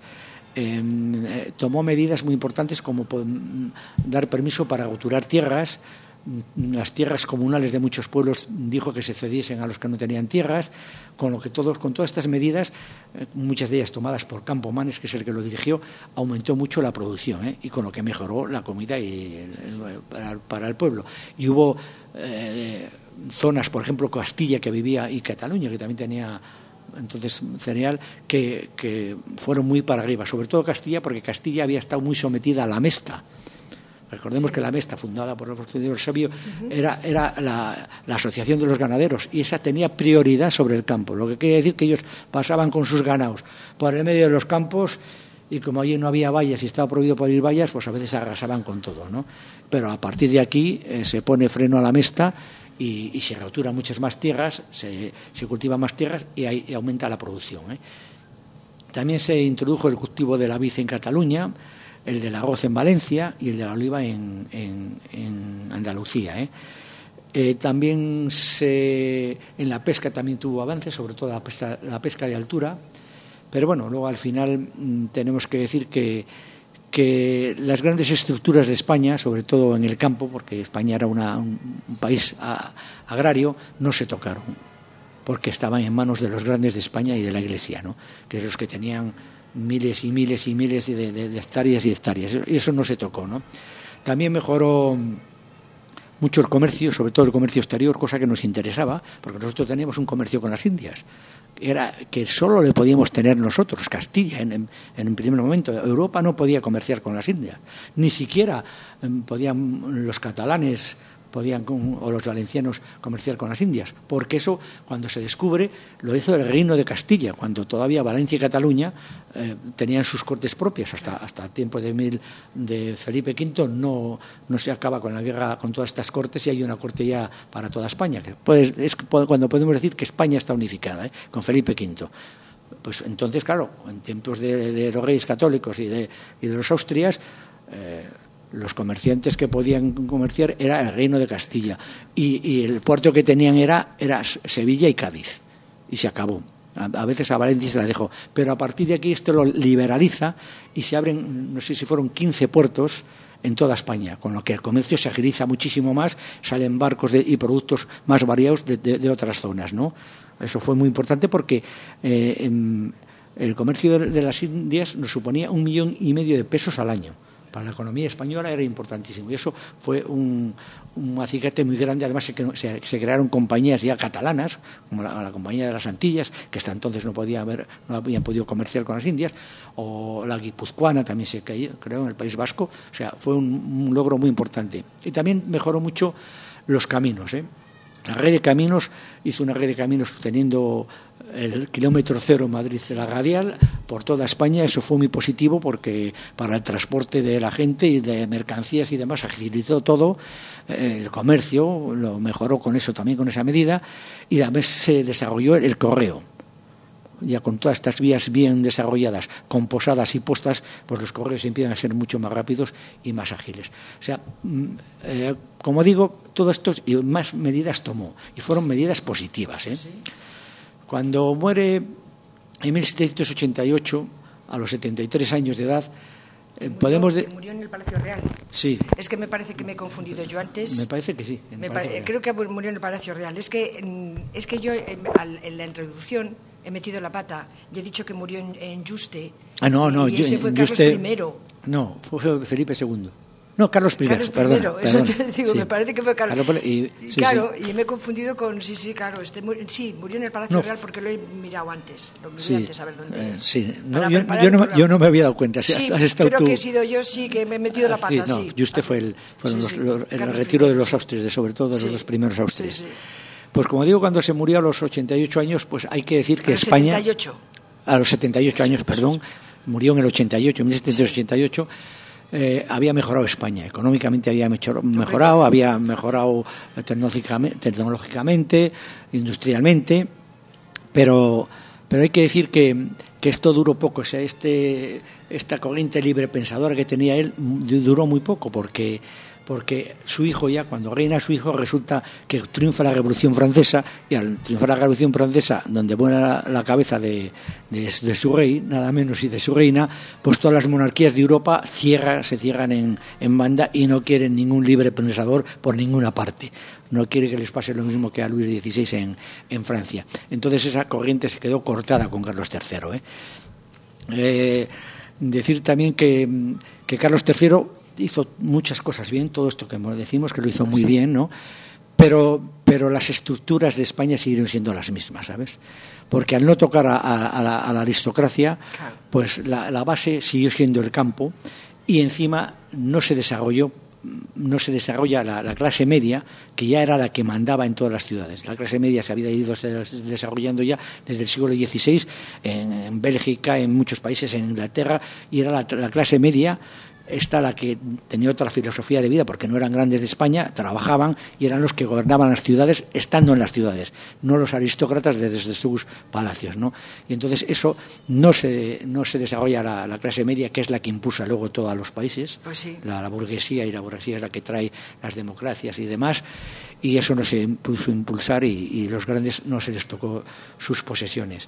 Eh, tomó medidas muy importantes como dar permiso para agriculturar tierras. Las tierras comunales de muchos pueblos dijo que se cediesen a los que no tenían tierras, con lo que todos, con todas estas medidas, eh, muchas de ellas tomadas por Campomanes, que es el que lo dirigió, aumentó mucho la producción, ¿eh? Y con lo que mejoró la comida y el, el, para, para el pueblo. Y hubo eh, zonas, por ejemplo, Castilla que vivía y Cataluña, que también tenía entonces cereal, que, que fueron muy para arriba, sobre todo Castilla, porque Castilla había estado muy sometida a la Mesta. Recordemos sí. que la Mesta, fundada por el Portugués Eusebio, uh-huh. era, era la, la asociación de los ganaderos, y esa tenía prioridad sobre el campo, lo que quiere decir que ellos pasaban con sus ganados por el medio de los campos, y como allí no había vallas y estaba prohibido poner vallas, pues a veces arrasaban con todo, ¿no? Pero a partir de aquí eh, se pone freno a la Mesta y, y se reuturan muchas más tierras, se, se cultivan más tierras y, hay, y aumenta la producción, ¿eh? También se introdujo el cultivo de la vid en Cataluña, el del arroz en Valencia y el de la oliva en, en, en Andalucía. ¿eh? Eh, también se, en la pesca también tuvo avances, sobre todo la pesca, la pesca de altura, pero bueno, luego al final mmm, tenemos que decir que, que las grandes estructuras de España, sobre todo en el campo, porque España era una, un, un país a, agrario, no se tocaron, porque estaban en manos de los grandes de España y de la Iglesia, ¿no? Que es los que tenían miles y miles y miles de, de, de hectáreas y hectáreas. Y eso no se tocó, ¿no? También mejoró mucho el comercio, sobre todo el comercio exterior, cosa que nos interesaba, porque nosotros teníamos un comercio con las Indias, era que solo le podíamos tener nosotros, Castilla, en, en, en un primer momento. Europa no podía comerciar con las Indias, ni siquiera eh, podían los catalanes podían o los valencianos comerciar con las Indias, porque eso cuando se descubre lo hizo el Reino de Castilla, cuando todavía Valencia y Cataluña eh, tenían sus cortes propias. Hasta hasta tiempo de mil de Felipe quinto no no se acaba con la guerra con todas estas cortes y hay una corte ya para toda España, que pues, es cuando podemos decir que España está unificada, ¿eh? Con Felipe quinto. Pues entonces, claro, en tiempos de, de los reyes católicos y de y de los Austrias, eh, los comerciantes que podían comerciar era el Reino de Castilla y, y el puerto que tenían era, era Sevilla y Cádiz, y se acabó. A, a veces a Valencia se la dejó, pero a partir de aquí esto lo liberaliza y se abren, no sé si fueron quince puertos en toda España, con lo que el comercio se agiliza muchísimo más, salen barcos de, y productos más variados de, de, de otras zonas, ¿no? Eso fue muy importante porque eh, en, el comercio de, de las Indias nos suponía un millón y medio de pesos al año. Para la economía española era importantísimo y eso fue un, un acicate muy grande. Además se, se, se crearon compañías ya catalanas, como la, la Compañía de las Antillas, que hasta entonces no podía haber, no habían podido comerciar con las Indias, o la guipuzcoana también se creó en el País Vasco. O sea, fue un, un logro muy importante. Y también mejoró mucho los caminos, ¿eh? La red de caminos, hizo una red de caminos teniendo el kilómetro cero Madrid de la Radial por toda España. Eso fue muy positivo porque para el transporte de la gente y de mercancías y demás agilizó todo, el comercio lo mejoró con eso también, con esa medida, y además se desarrolló el correo. Ya con todas estas vías bien desarrolladas, con posadas y postas, pues los correos empiezan a ser mucho más rápidos y más ágiles. O sea, eh, como digo, todo esto y más medidas tomó, y fueron medidas positivas, ¿eh? ¿Sí? Cuando muere en mil setecientos ochenta y ocho, a los setenta y tres años de edad, eh, murió, podemos... De... murió en el Palacio Real. Sí. Es que me parece que me he confundido yo antes. Me parece que sí. Me pare... Creo que murió en el Palacio Real. Es que, es que yo en, en la introducción he metido la pata y he dicho que murió en, en Yuste. Ah, no, no. Y yo, ese fue Yuste... Carlos primero. No, fue Felipe segundo. No, Carlos primero. Carlos perdón, primero, perdón. Eso te digo, sí. Me parece que fue Carlos. Carlos y, sí, claro, sí. y me he confundido con, sí, sí, claro, este, sí, murió en el Palacio no. Real porque lo he mirado antes, lo miré sí, antes a ver dónde. Eh, sí, no, yo, yo, no, yo no me había dado cuenta. Sí, has estado creo tú... que he sido yo, sí, que me he metido la pata, sí. No, sí. Yuste fue el, fueron sí, sí, los, los, el Carlos retiro primero, de los sí. Austrias, de sobre todo de sí. los dos primeros Austrias. Sí, sí. Pues como digo, cuando se murió a los ochenta y ocho años, pues hay que decir que a los España... setenta y ocho. A los setenta y ocho años, perdón, murió en el ochenta y ocho, en mil setecientos ochenta y ocho. Sí. Eh, había mejorado España, económicamente había mejorado, había mejorado tecnológicamente, tecnológicamente industrialmente, pero, pero hay que decir que, que esto duró poco. O sea, este, esta corriente libre pensadora que tenía él duró muy poco, porque... porque su hijo ya, cuando reina su hijo, resulta que triunfa la Revolución Francesa, y al triunfar la Revolución Francesa, donde pone la, la cabeza de, de, de su rey, nada menos, y de su reina, pues todas las monarquías de Europa cierra, se cierran en, en banda y no quieren ningún libre pensador por ninguna parte. No quiere que les pase lo mismo que a Luis dieciséis en, en Francia. Entonces esa corriente se quedó cortada con Carlos tercero. ¿eh? Eh, decir también que, que Carlos tercero hizo muchas cosas bien, todo esto que decimos que lo hizo muy bien, ¿no? Pero, pero las estructuras de España siguieron siendo las mismas, ¿sabes? Porque al no tocar a, a, la, a la aristocracia, pues la, la base siguió siendo el campo, y encima no se desarrolló, no se desarrolla la, la clase media, que ya era la que mandaba en todas las ciudades. La clase media se había ido desarrollando ya desde el siglo dieciséis en, en Bélgica, en muchos países, en Inglaterra, y era la, la clase media. Esta la que tenía otra filosofía de vida, porque no eran grandes de España, trabajaban y eran los que gobernaban las ciudades estando en las ciudades, no los aristócratas desde sus palacios, ¿no? Y entonces eso no se, no se desarrolla la, la clase media, que es la que impulsa luego todos los países, pues sí. la, la burguesía, y la burguesía es la que trae las democracias y demás, y eso no se puso a impulsar, y, y los grandes no se les tocó sus posesiones.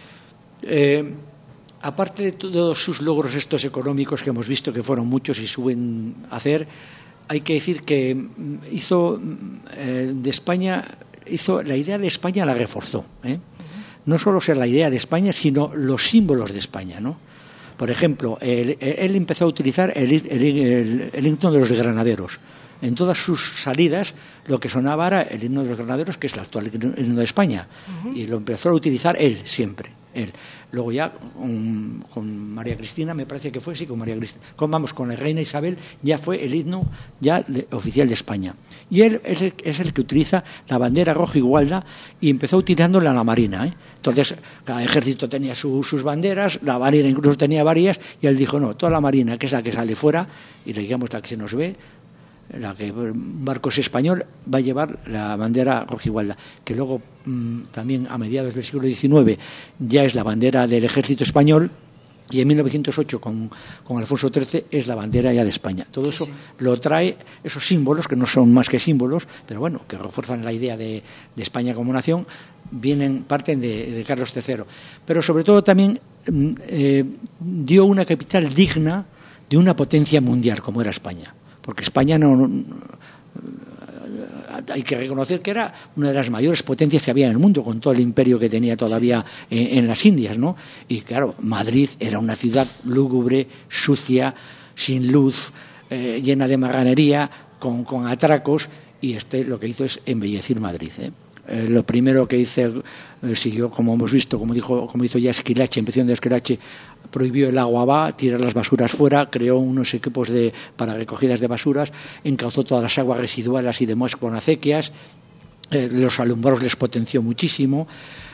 Eh, Aparte de todos sus logros estos económicos que hemos visto, que fueron muchos y suben a hacer, hay que decir que hizo eh, de España, hizo la idea de España la reforzó, ¿eh? No solo ser la idea de España, sino los símbolos de España, ¿no? Por ejemplo, él, él empezó a utilizar el, el, el, el himno de los granaderos. En todas sus salidas lo que sonaba era el himno de los granaderos, que es el actual himno de España, uh-huh. y lo empezó a utilizar él siempre. Él. Luego ya con, con María Cristina, me parece que fue, sí, con María Cristina, con, vamos, con la reina Isabel, ya fue el himno ya de, oficial de España. Y él es el, es el que utiliza la bandera roja y gualda, y empezó utilizándola en la Marina, ¿eh? Entonces, cada ejército tenía su, sus banderas, la Marina incluso tenía varias, y él dijo, no, toda la Marina, que es la que sale fuera, y le digamos la que se nos ve, la que barcos español, va a llevar la bandera rojigualda, que luego mmm, también a mediados del siglo diecinueve ya es la bandera del ejército español, y en mil novecientos ocho con, con Alfonso trece es la bandera ya de España. Todo eso sí, sí. lo trae, esos símbolos, que no son más que símbolos, pero bueno, que refuerzan la idea de, de España como nación, vienen, parten de, de Carlos tercero. Pero sobre todo también eh, dio una capital digna de una potencia mundial como era España. Porque España no, hay que reconocer que era una de las mayores potencias que había en el mundo, con todo el imperio que tenía todavía en, en las Indias, ¿no? Y claro, Madrid era una ciudad lúgubre, sucia, sin luz, eh, llena de marranería, con, con atracos, y este lo que hizo es embellecer Madrid, ¿eh? Eh, lo primero que hice, eh, siguió, como hemos visto, como dijo, como hizo ya Esquilache, en de Esquilache, prohibió el agua va, tirar las basuras fuera, creó unos equipos de, para recogidas de basuras, encauzó todas las aguas residuales y demás con acequias, eh, los alumbrados les potenció muchísimo,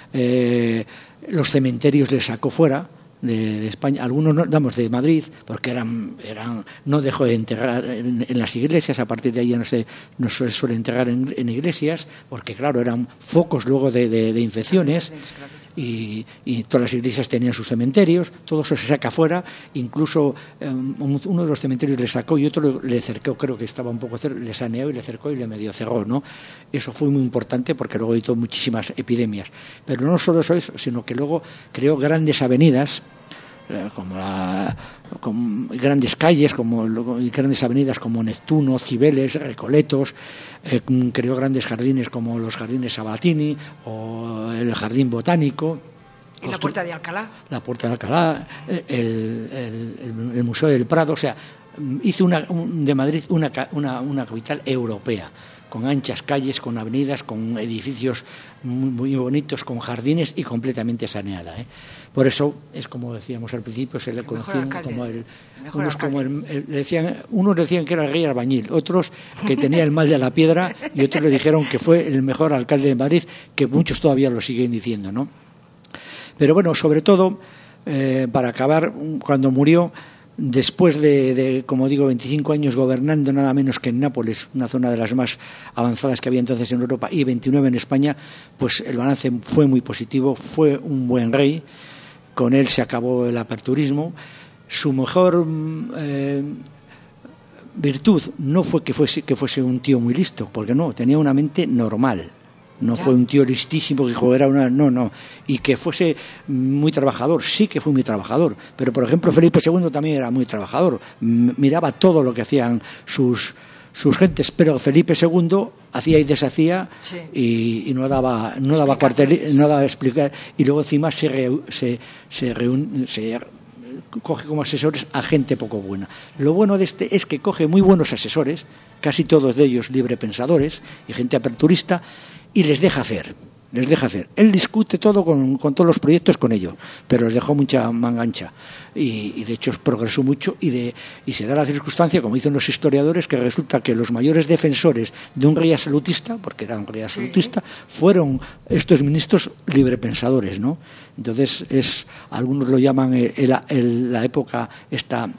eh, los cementerios les sacó fuera de, de España, algunos no, damos de Madrid, porque eran, eran no dejó de enterrar en, en las iglesias, a partir de ahí ya no se, no se suele enterrar en, en iglesias, porque claro, eran focos luego de, de, de infecciones, y, y todas las iglesias tenían sus cementerios, todo eso se saca fuera, incluso um, uno de los cementerios le sacó y otro le cercó, creo que estaba un poco cerca, le saneó y le cercó y le medio cerró, ¿no? Eso fue muy importante porque luego evitó muchísimas epidemias, pero no solo eso, sino que luego creó grandes avenidas, como la, con grandes calles como y grandes avenidas como Neptuno, Cibeles, Recoletos, eh, creó grandes jardines como los jardines Sabatini o el jardín botánico. ¿Y la Puerta de Alcalá? La Puerta de Alcalá, el, el, el, el Museo del Prado, o sea, hizo una, un, de Madrid una, una, una capital europea, con anchas calles, con avenidas, con edificios muy, muy bonitos, con jardines y completamente saneada, ¿eh? Por eso es como decíamos al principio, se le conocían como el, unos como el, el, le decían, unos decían que era el rey albañil, otros que tenía el mal de la piedra y otros le dijeron que fue el mejor alcalde de Madrid, que muchos todavía lo siguen diciendo, ¿no? Pero bueno, sobre todo, eh, para acabar, cuando murió, después de, de, como digo, veinticinco años gobernando nada menos que en Nápoles, una zona de las más avanzadas que había entonces en Europa, y veintinueve en España, pues el balance fue muy positivo, fue un buen rey, con él se acabó el aperturismo. Su mejor eh, virtud no fue que fuese, que fuese un tío muy listo, porque no, tenía una mente normal. No ya. Fue un tío listísimo que era una... No, no. Y que fuese muy trabajador. Sí que fue muy trabajador. Pero, por ejemplo, Felipe segundo también era muy trabajador. Miraba todo lo que hacían sus, sus gentes. Pero Felipe segundo hacía y deshacía, sí. y, y no daba no daba cuartel, no daba explicar. Y luego encima se, re, se, se, reúne, se coge como asesores a gente poco buena. Lo bueno de este es que coge muy buenos asesores, casi todos de ellos librepensadores y gente aperturista, y les deja hacer, les deja hacer. Él discute todo con, con todos los proyectos con ellos, pero les dejó mucha mangancha y, y de hecho progresó mucho y, de, y se da la circunstancia, como dicen los historiadores, que resulta que los mayores defensores de un rey absolutista, porque era un rey absolutista, sí. fueron estos ministros librepensadores, ¿no? Entonces es, algunos lo llaman el, el, la época esta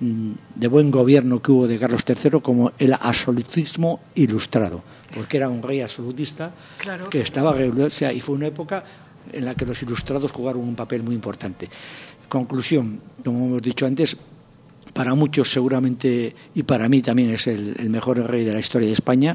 de buen gobierno que hubo de Carlos tercero como el absolutismo ilustrado, porque era un rey absolutista, claro, que estaba, o sea, y fue una época en la que los ilustrados jugaron un papel muy importante. Conclusión, como hemos dicho antes, para muchos seguramente, y para mí también es el, el mejor rey de la historia de España,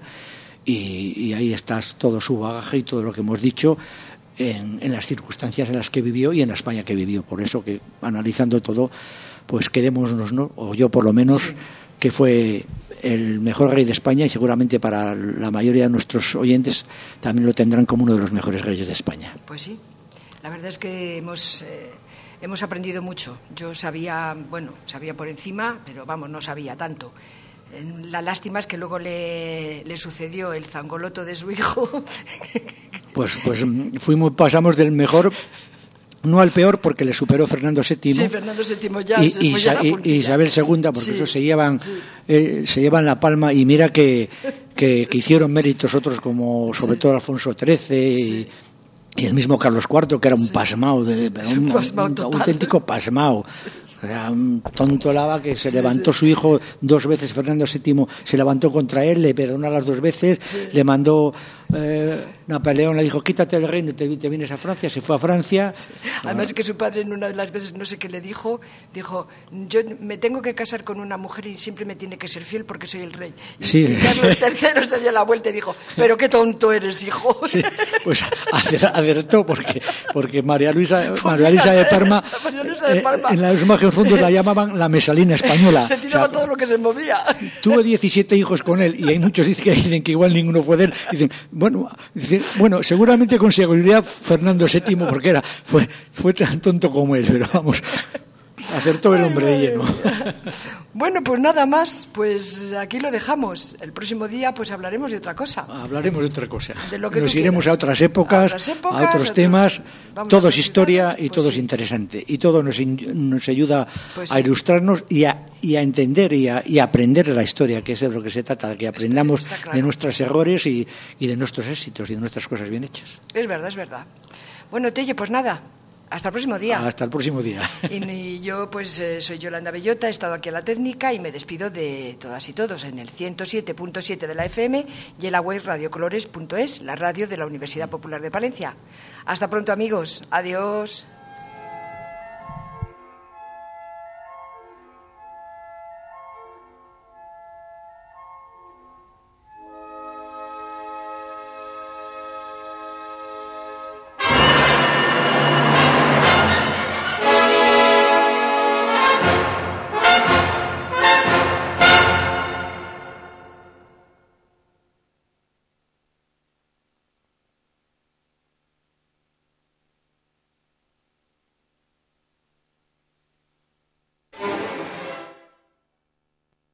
y, y ahí está todo su bagaje y todo lo que hemos dicho en, en las circunstancias en las que vivió y en la España que vivió. Por eso que, analizando todo, pues quedémonos, ¿no? O yo por lo menos, sí, que fue el mejor rey de España, y seguramente para la mayoría de nuestros oyentes también lo tendrán como uno de los mejores reyes de España. Pues sí, la verdad es que hemos eh, hemos aprendido mucho. Yo sabía, bueno, sabía por encima, pero vamos, no sabía tanto. La lástima es que luego le, le sucedió el zangoloto de su hijo. Pues, pues fuimos, pasamos del mejor, no al peor, porque le superó Fernando séptimo. Sí, Fernando séptimo ya. Y, y, ya y, y Isabel segunda, porque sí, eso se llevan, sí. eh, se llevan la palma, y mira que, que, que hicieron méritos otros, como sobre sí. todo Alfonso trece, sí. y, y el mismo Carlos cuarto, que era un sí. pasmao, de, un, un, pasmao un, un auténtico pasmao. Sí, sí. O sea, un tonto lava que se sí, levantó sí. su hijo dos veces, Fernando séptimo se levantó contra él, le perdonó las dos veces, sí. le mandó eh, Napoleón le dijo, quítate el reino y te, te vienes a Francia, se fue a Francia. Sí. Además que su padre en una de las veces, no sé qué le dijo, dijo, yo me tengo que casar con una mujer y siempre me tiene que ser fiel porque soy el rey. Y, sí. y Carlos tercero se dio la vuelta y dijo, pero qué tonto eres, hijo. Sí, pues acertó porque, porque María Luisa, María Luisa de Parma, María Luisa de Parma. Eh, en los bajos fondos la llamaban la mesalina española. Se tiraba, o sea, todo lo que se movía. Tuvo diecisiete hijos con él y hay muchos que dicen que igual ninguno fue de él. Dicen, bueno, dicen, bueno, seguramente con seguridad Fernando séptimo porque era fue fue tan tonto como él, pero vamos, acertó el hombre de lleno. Bueno, pues nada más, pues aquí lo dejamos. El próximo día pues hablaremos de otra cosa. Hablaremos de otra cosa. De lo que Nos tú iremos quieras. a otras épocas, a, otras épocas, a otros a temas. Otros, todo es historia y pues todo sí. es interesante. Y todo nos, nos ayuda pues a sí. ilustrarnos y a, y a entender y a, y a aprender de la historia, que es de lo que se trata, que aprendamos está, está claro. de nuestros errores y, y de nuestros éxitos y de nuestras cosas bien hechas. Es verdad, es verdad. Bueno, Telle, pues nada. Hasta el próximo día. Hasta el próximo día. Y, y yo, pues, eh, soy Yolanda Bellota, he estado aquí a la técnica y me despido de todas y todos en el ciento siete punto siete de la F M y en la web radiocolores punto es, la radio de la Universidad Popular de Palencia. Hasta pronto, amigos. Adiós.